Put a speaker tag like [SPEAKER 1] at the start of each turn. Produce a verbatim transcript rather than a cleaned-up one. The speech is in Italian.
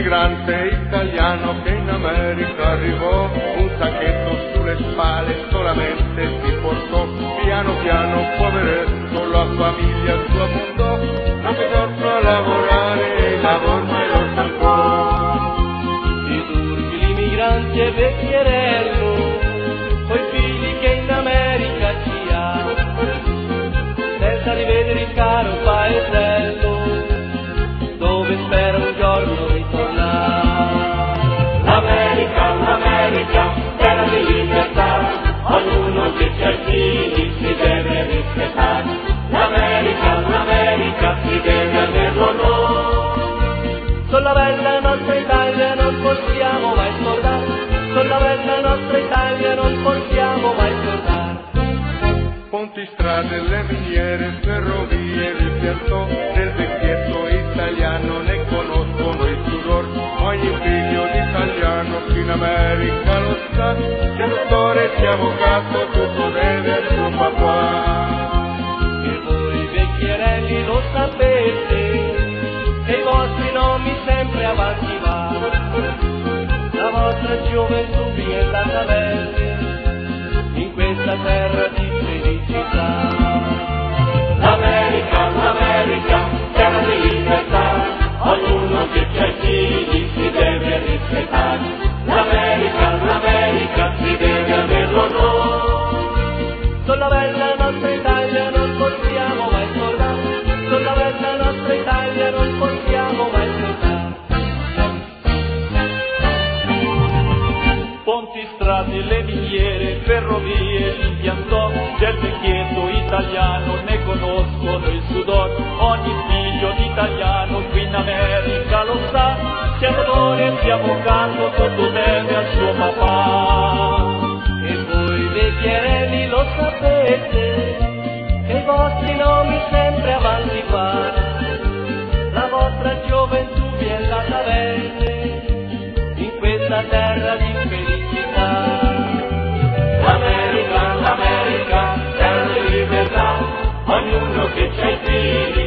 [SPEAKER 1] l'immigrante italiano che in America arrivò, un sacchetto sulle spalle solamente si portò, piano piano poveretto la famiglia sua fondò, non si tornò a lavorare e il lavoro mai lo stancò.
[SPEAKER 2] I turchi, l'immigranti e vecchierello, coi figli che in America ci ha, senza rivedere il caro paesello, dove spera un giorno ritornare.
[SPEAKER 3] L'America, l'America, terra di libertà, ognuno che c'ha i figli si deve rispettare. L'America, l'America, si deve averlo noi.
[SPEAKER 2] Sulla bella nostra Italia non possiamo mai scordare, sulla bella nostra Italia non possiamo mai scordare.
[SPEAKER 1] Ponti, strade, le miniere, ferrovie, l'impianto del vecchietto italiano ne conoscono il sudor, ogni figlio d'italiano qui in America lo sa, sia dottore sia avvocato tutto deve al suo papà.
[SPEAKER 2] E voi vecchierelli lo sapete, che i vostri nomi sempre avanti va, la vostra gioventù vi è stata bella in questa terra di felicità.
[SPEAKER 3] L'America, l'America, terra di libertà, ognuno che c'ha i figli si deve rispettare. L'America, l'America, si deve averlo noi.
[SPEAKER 2] Sulla bella nostra Italia non possiamo mai scordare, sulla bella nostra Italia non possiamo mai scordare. Ponti, strade, le miniere, ferrovie, l'impianto del vecchietto italiano ne conoscono il sudor, ogni figlio d'italiano qui in America lo sa, sia dottore sia avvocato tutto deve al suo papà. E voi vecchierelli lo sapete, che i vostri nomi sempre avanti va, la vostra gioventù vi è andata bene in questa terra di felicità.
[SPEAKER 3] L'America, l'America, terra di libertà, ognuno che c'ha i figli